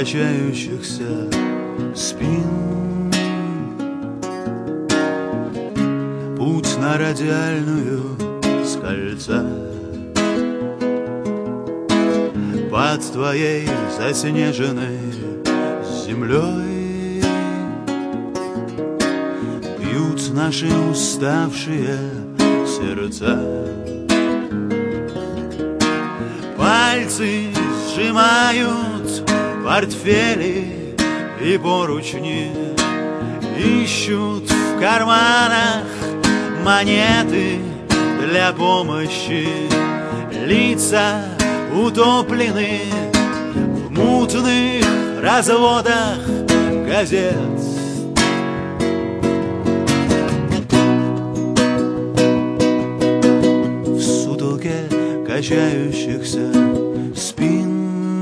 качающихся спин. Путь на радиальную с кольца под твоей заснеженной землей бьют наши уставшие сердца. Пальцы сжимают портфели и поручни, ищут в карманах монеты для помощи. Лица утоплены в мутных разводах газет. В сутолке качающихся спин,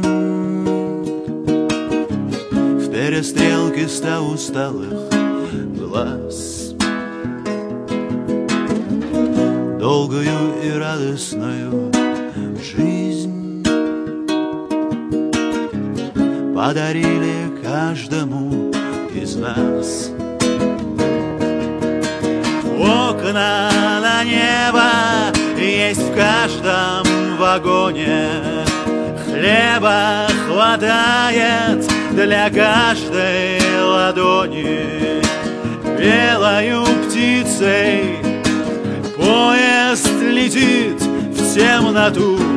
в перестрелке 100 усталых глаз, долгую и радостную жизнь подарили каждому из нас. Окна на небо есть в каждом вагоне, хлеба хватает для каждой ладони. Белою птицей поезд летит в темноту,